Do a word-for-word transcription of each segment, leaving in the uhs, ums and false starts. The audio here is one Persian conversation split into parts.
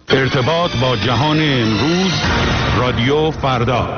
ارتباط با جهان امروز، رادیو فردا.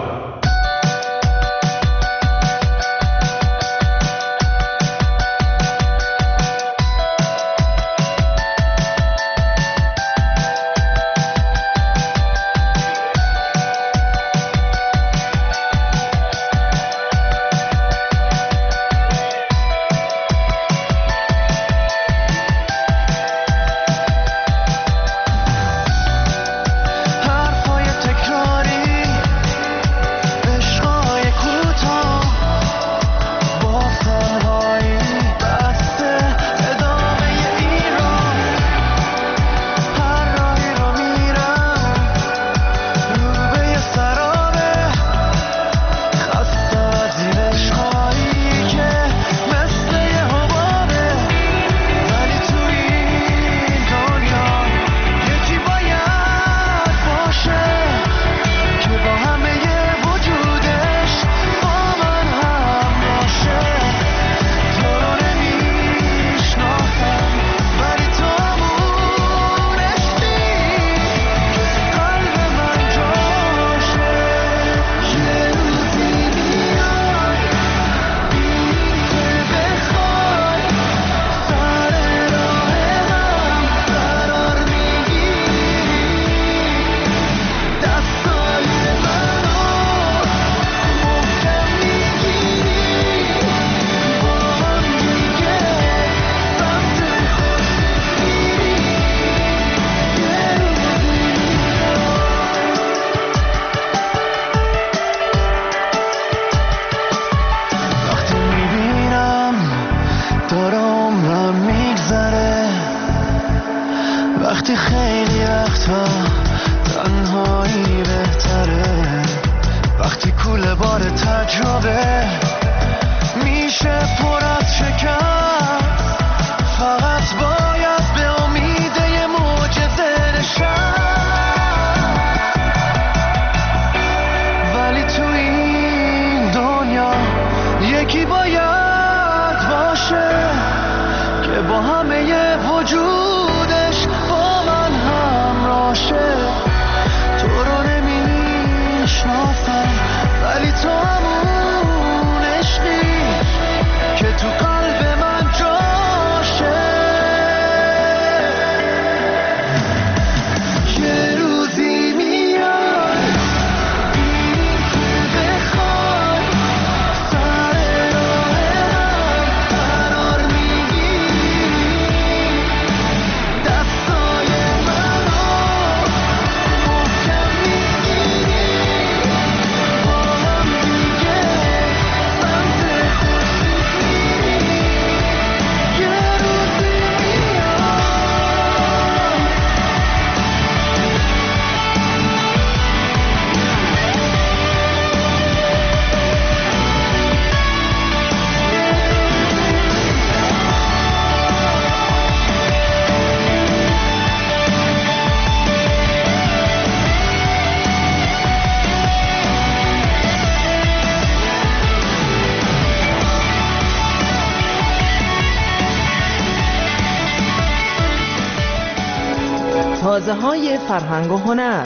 تازه‌های فرهنگ و هنر.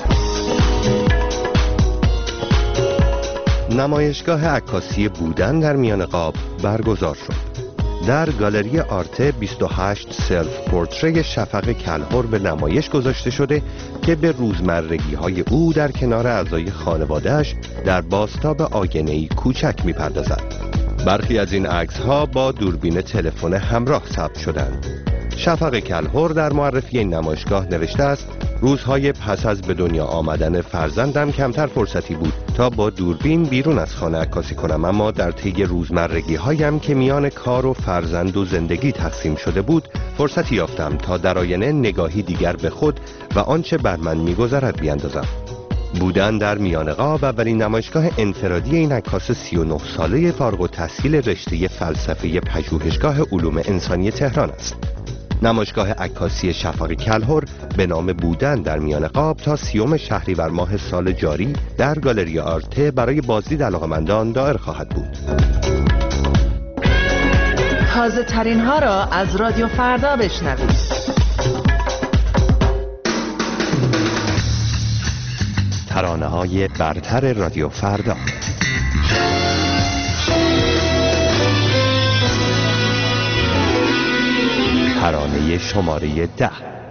نمایشگاه عکاسی بودن در میان قاب برگزار شد. در گالری آرته بیست و هشت سلف پورتری شفق کلهر به نمایش گذاشته شده که به روزمرگی‌های او در کنار اعضای خانواده‌اش در بازتاب آینه‌ای کوچک می‌پردازد. برخی از این عکس‌ها با دوربین تلفن همراه ثبت شدند. شفق کلهر در معرفی این نمایشگاه نوشته است: روزهای پس از به دنیا آمدن فرزندم کمتر فرصتی بود تا با دوربین بیرون از خانه عکاسی کنم، اما در طی روزمرگی هایم که میان کار و فرزند و زندگی تقسیم شده بود فرصتی یافتم تا در آینه نگاهی دیگر به خود و آنچه بر من می‌گذرد بیاندازم. بودن در میان قاب اولین نمایشگاه انفرادی این عکاس سی و نه ساله فارغ التحصیل رشته فلسفه پژوهشگاه علوم انسانی تهران است. نمایشگاه عکاسی شفق کلهر به نام بودن در میان قاب تا سیوم شهریور ماه سال جاری در گالری آرته برای بازدید علاقه‌مندان دایر خواهد بود. تازه ترین ها را از رادیو فردا بشنوید. ترانه‌های برتر رادیو فردا. ترانه شماره ده.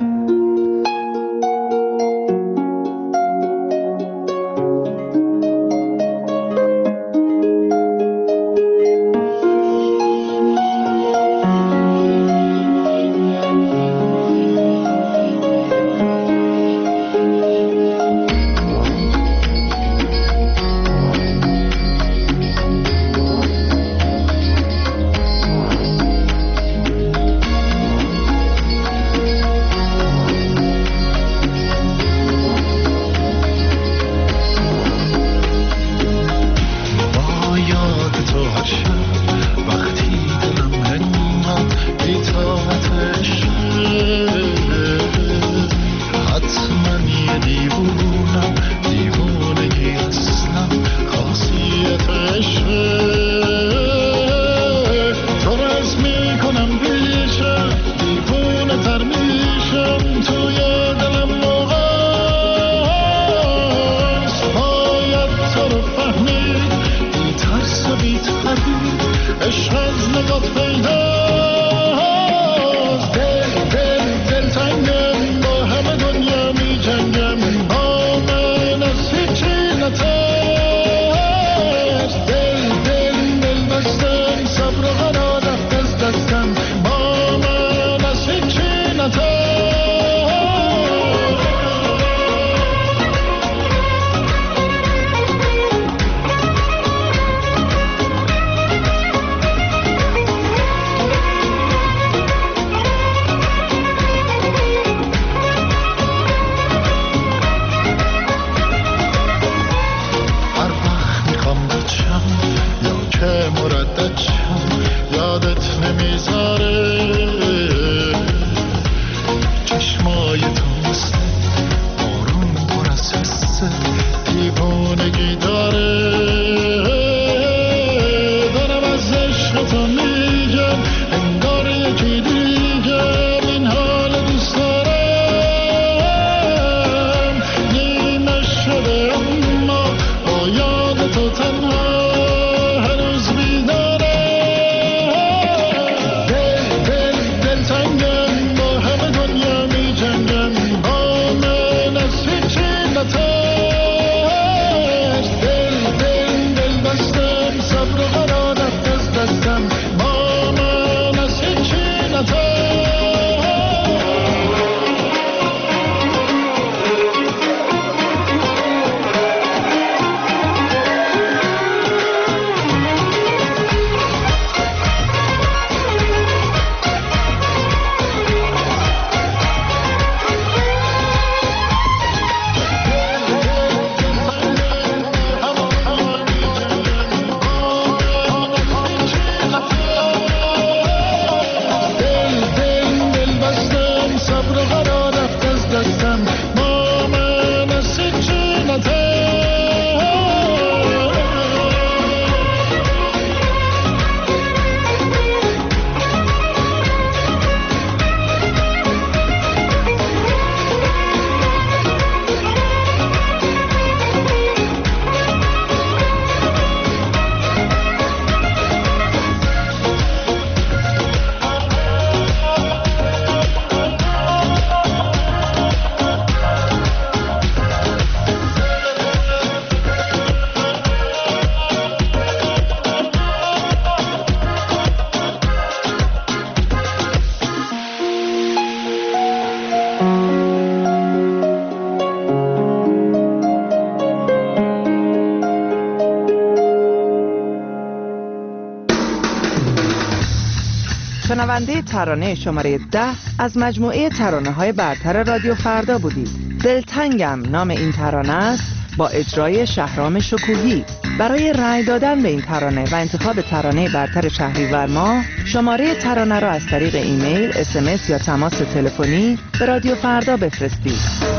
شنونده ترانه شماره ده از مجموعه ترانه های برتر رادیو فردا بودید. دلتنگم نام این ترانه است با اجرای شهرام شکوهی. برای رأی دادن به این ترانه و انتخاب ترانه برتر شهریور ماه شماره ترانه را از طریق ایمیل، اس ام اس یا تماس تلفنی به رادیو فردا بفرستید.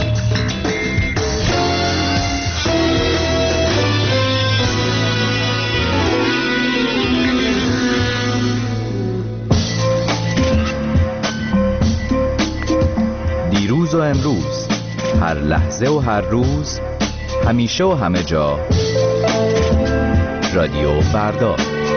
دیروز و امروز، هر لحظه و هر روز همیشه و همه جا رادیو فردا.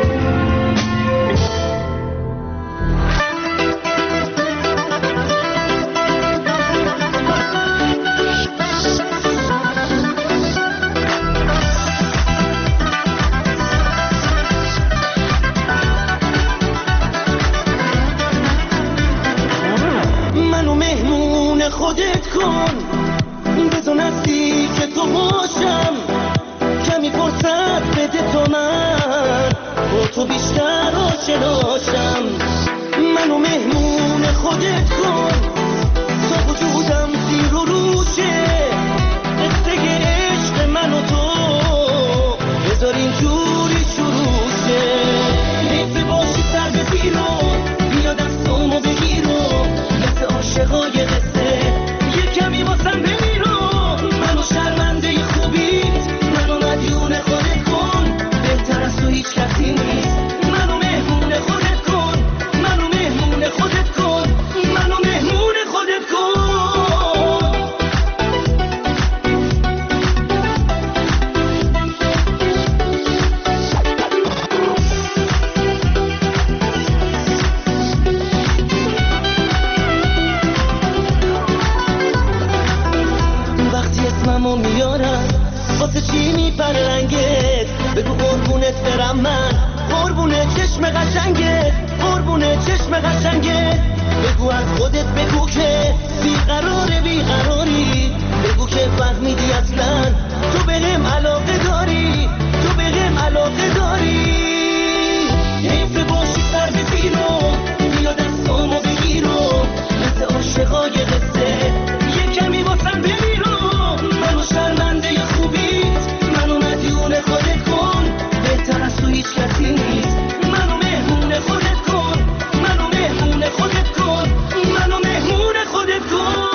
منو مهمون خودت کن، بزن نزدیک تو باشم، کمی فرصت بده تا من با تو بیشتر آشناشم. منو مهمون خودت کن تا وجودم زیر و روشه، قصه عشق من و تو بذار اینجوری شروع شه. حیف باشی سر به پیرو، بیا دستامو بگیرو، مثل عاشقای قصه یه کمی واسم بمیرو. منو شرمنده خوبیت، منو مدیون خودت کن، بهتر از تو هیچ کسی نیست. منو مهمون خودت کن، منو مهمون خودت کن، منو مهمون خودت کن. وقتی اسممو میارم واسه چی میپره رنگت؟ بگو قربونت برم من، قربونه چشم قشنگت، قربونه چشم قشنگت. بگو از خودت بگو که بیقراره بیقراری، بگو که فهمیدی اصلا تو بهم علاقه داری، تو بهم علاقه داری. حیف باشی سر به پیرو، بیا دستامو بگیرو، مثل عاشقای قصه یه کمی واسم بمیرو. منو شرمنده خوبیت، منو مدیون خودت کن، بهتر از تو هیچ کسی نیست. منو مهمون خودت کن، منو مهمون خودت کن، منو مهمون خودت کن.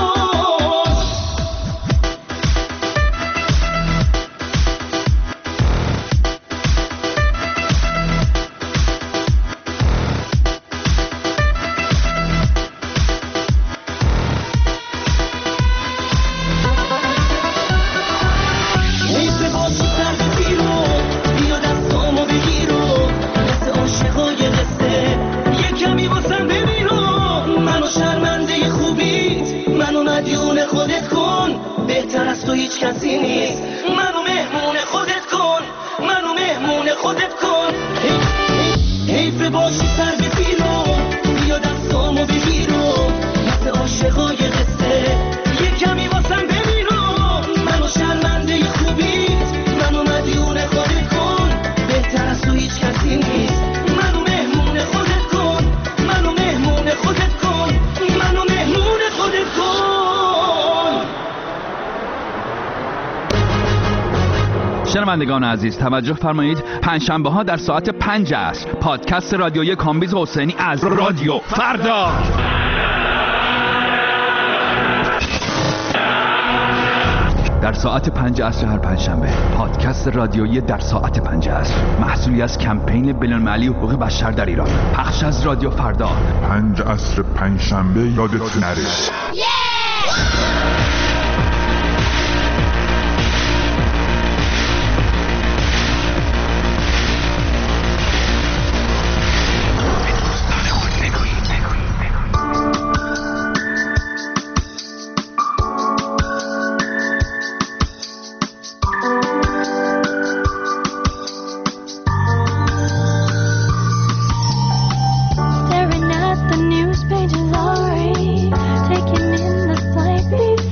حیف باشی سر به پیرو، بیا دستامو بگیرو، مثل عاشقای قصه یه کمی واسم بمیرو. منو شرمنده خوبیت، منو مدیون خودت کن، بهتر از تو هیچ کسی نیست. منو مهمون خودت کن، منو مهمون خودت کن. حیف- حیف باشی سر به پیرو، بیا دستامو بگیرو، مثل عاشقای قصه یه کمی واسم بمیرو. منو شرمنده خوبیت، منو مدیون خودت کن، بهتر از تو هیچ کسی نیست. منو مهمون خودت کن، منو مهمون خودت کن، منو مهمون خودت کن. شنوندگان عزیز توجه فرمایید، پنجشنبه ها در ساعت پنج عصر پادکست رادیویی کامبیز حسینی از رادیو فردا. در ساعت پنج عصر هر پنجشنبه پادکست رادیویی در ساعت پنج عصر، محصولی از کمپین بین‌المللی حقوق بشر در ایران، پخش از رادیو فردا. پنج عصر پنجشنبه یادت نره. Staring at the news pages, already taking in the sight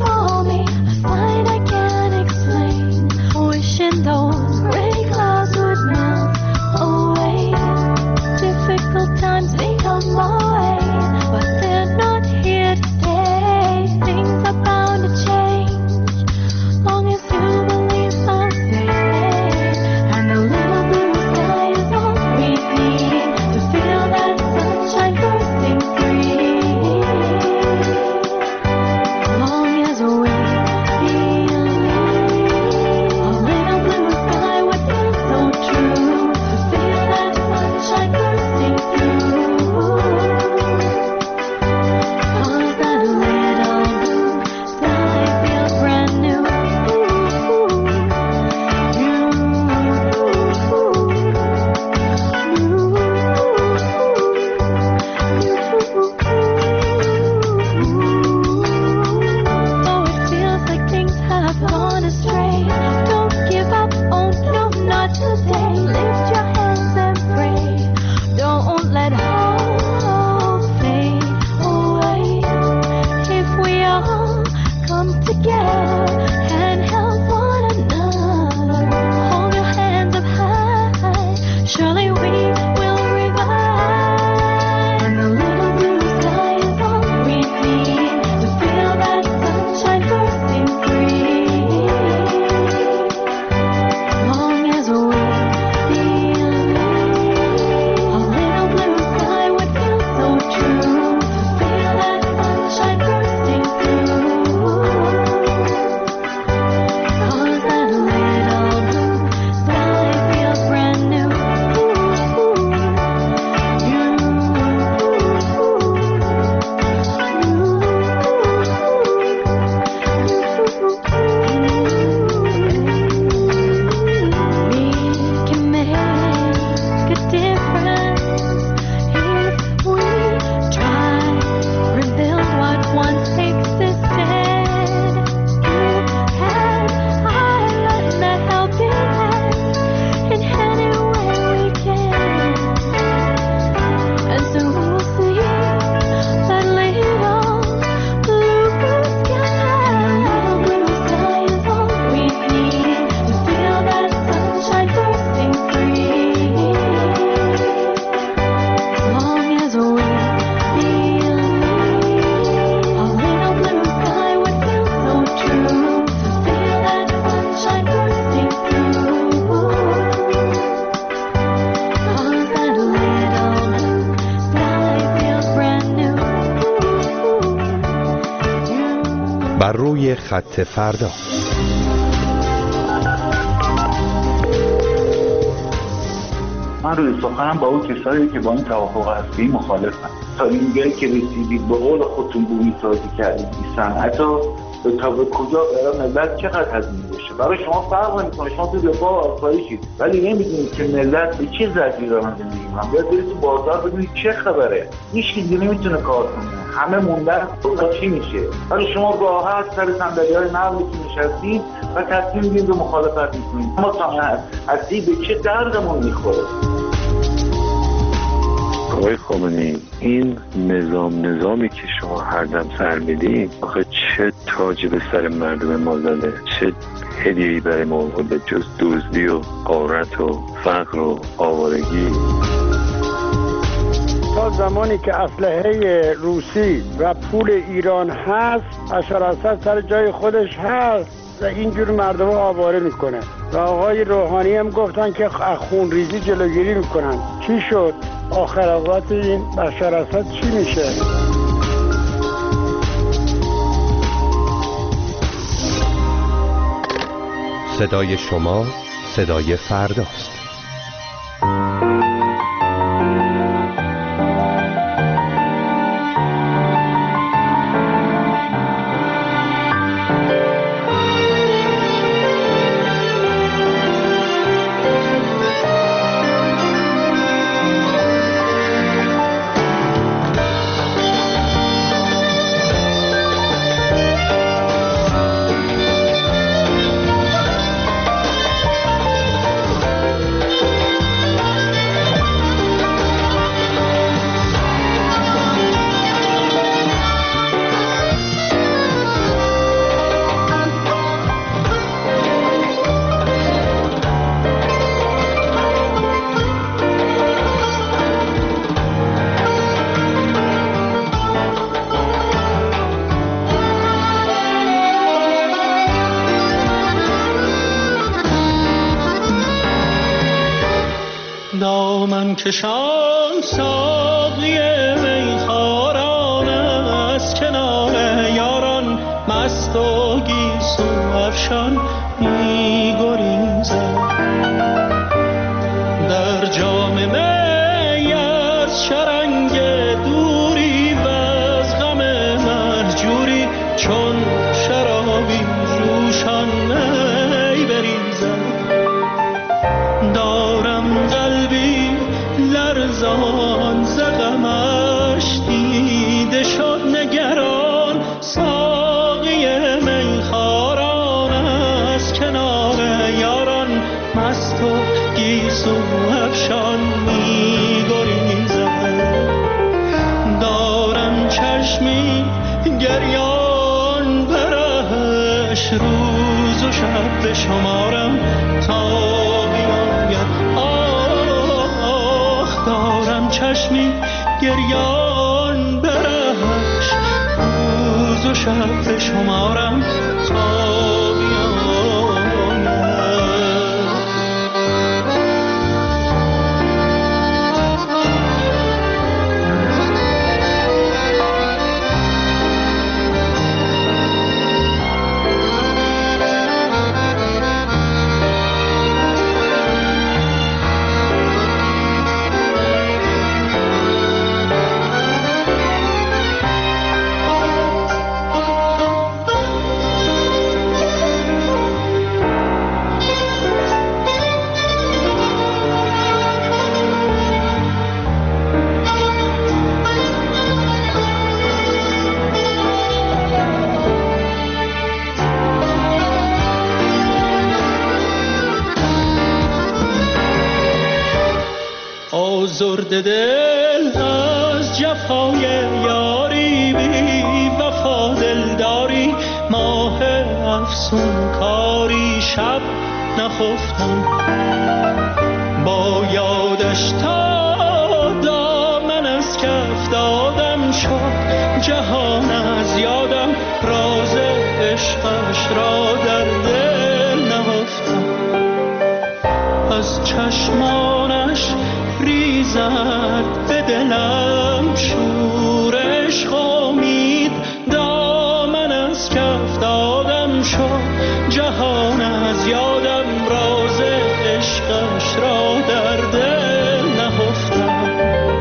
بر روی خط فردا. من روی سخنم با اون کسایی که با این توافق هستی مخالفم. تا اینجایی که رسیدید به قول خودتون بومی سازی کردید این صنعت رو تا به کجا برای ملت چقدر هزینه بشه؟ برای شما فرق نمی‌کنه، شما تو دفاع آسایشید ولی نمیدونید که ملت به چه زجری دارن زندگی می‌کنن. باید برید تو بازار ببینید چه خبره. هیچ کی نمیتونه کار کنه، همه موندن تا چی میشه. ولی شما راحت سر صندلی‌های نقلیتون نشستید و تصمیم می‌گیرید و مخالفت می‌کنید. اما تا هستی به چه دردمون می‌خوره؟ آقای خامنه‌ای، این نظام نظامی که شما هر دم سر میدین آخه چه تاجی به سر مردم ما زده، چه هدیه‌ای برای ما آورده جز دزدی و غارت و فقر و آوارگی. تا زمانی که اسلحه روسی و پول ایران هست، بشار اسد سر جای خودش هست و اینجور مردم آواره میکنه. و آقای روحانی هم گفتن که خونریزی جلوگیری میکنن. چی شد؟ آخر اوقات این بشار اسد چی میشه؟ صدای شما صدای فرداست. دامن کشان ساقی میخواران از کنار یاران مست و گیسو افشان میگریزد در جام می از شرنگ دوری و از غم مهجوری چون شرابی جوشان می بریزد دارم قلبی لرزان ز غمش دیده شد نگران ساقی میخواران از کنار یاران مست و گیسو افشان میگریزد دارم چشمی گریان برش روز و شب به شمارم تا چشمی گریان برش روز و شب به شمارم تا آزرد دل از جفای یاری بی وفا دلداری ماه افسون کاری شب نخفتم با یادش تا دامن از کف دادم شد جهان از یادم راز عشقش را در دل نهفتم از چشمانش ریزد به دلم شور عشق امید دامن از کف از یادم راز عشقش را در دل نهفتم.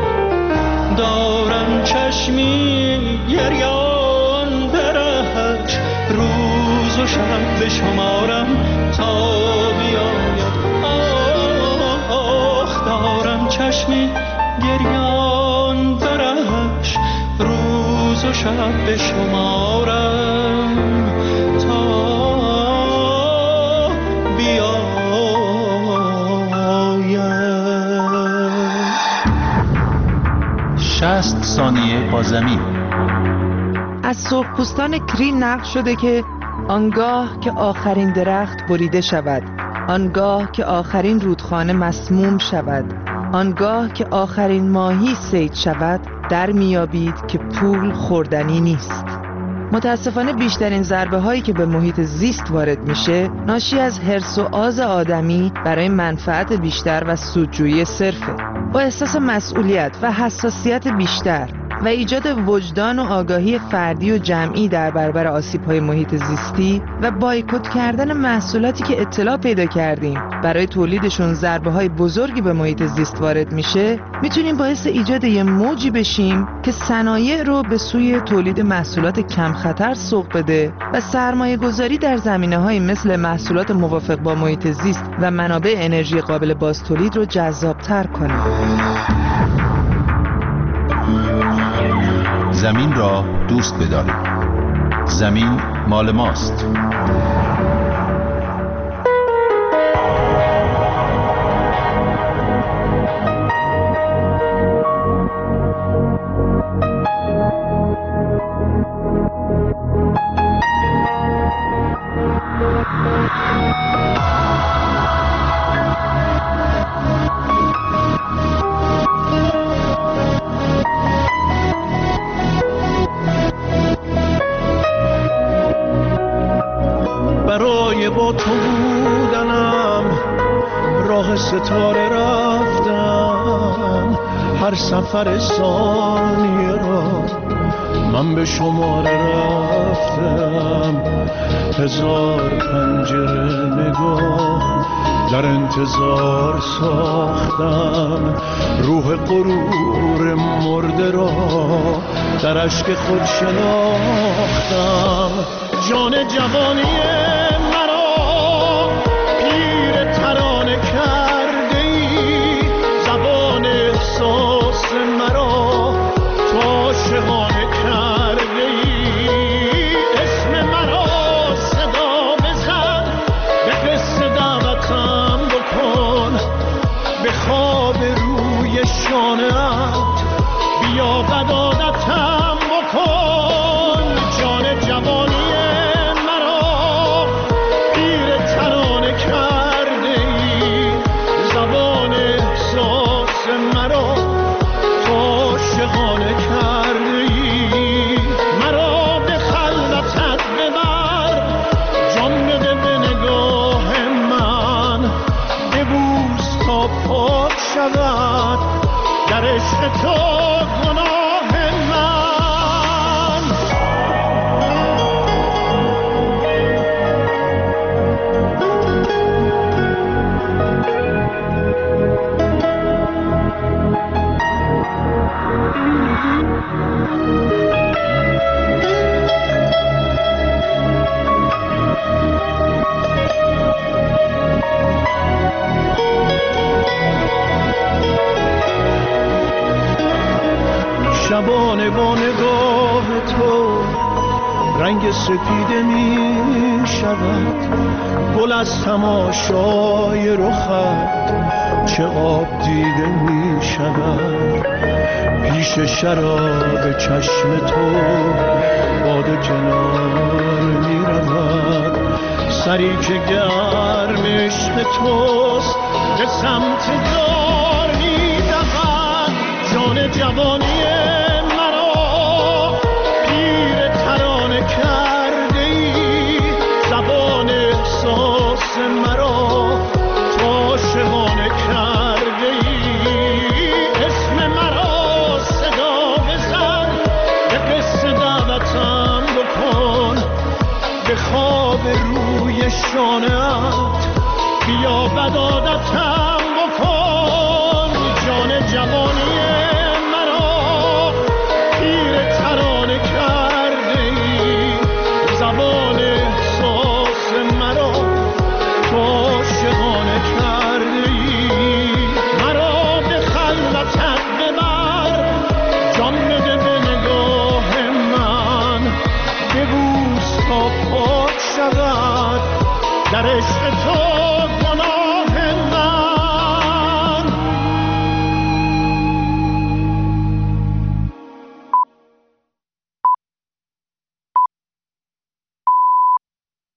دارم چشمی گریان برهش، روز و شب بشمارم تا بیاید. آخ دارم چشمی گریان برهش، روز و شب بشمارم تا شصت ثانیه با زمین. از سرخپوستان کری نقل شده که آنگاه که آخرین درخت بریده شود، آنگاه که آخرین رودخانه مسموم شود، آنگاه که آخرین ماهی صید شود، در میابید که پول خوردنی نیست. متاسفانه بیشترین ضربه هایی که به محیط زیست وارد میشه ناشی از حرص و آز آدمی برای منفعت بیشتر و سودجویی صرفه. با احساس مسئولیت و حساسیت بیشتر و ایجاد وجدان و آگاهی فردی و جمعی در برابر آسیب‌های محیط زیستی و بایکوت کردن محصولاتی که اطلاع پیدا کردیم برای تولیدشون ضربه‌های بزرگی به محیط زیست وارد میشه، میتونیم باعث ایجاد یه موجی بشیم که صنایع رو به سوی تولید محصولات کم خطر سوق بده و سرمایه گذاری در زمینه‌های مثل محصولات موافق با محیط زیست و منابع انرژی قابل بازتولید رو جذاب‌تر کنه. زمین را دوست بدارید. زمین مال ماست. با تو بودنم راه ستاره رفتم، هر سفر ثانیه را من به شماره رفتم. هزار پنجره نگاه در انتظار ساختم، روح غرور مرده را در اشک خود شناختم. جان جوانی مرا پیر ترانه کرده ای، زبان احساس مرا تو عاشقانه کرده ای. اسم مرا صدا بزن، به قصه دعوتم بکن، به خواب روی شانه‌ات بیا بدادتم بکن. جان جوانی در عشق تو گناه من. شبانه با نگاه تو رنگ سپیده می شود، گل از تماشای رخت چه آب دیده می شود. پیش شراب چشم تو باده کنار می رود، سری که گرم عشق توست به سمت دار می دود. جان جوانی مرا تو عاشقانه کرده ای. اسم مرا صدا بزن، به قصه دعوتم بکن، به خواب روی شانه‌ات بیا بدادتم بکن جان جوانی مرا پیر ترانه کرده ای زبان احساس مرا تو عاشقانه کرده ای مرا به خلوتت ببر جان بده به نگاه من ببوس تا پاک شود در عشق تو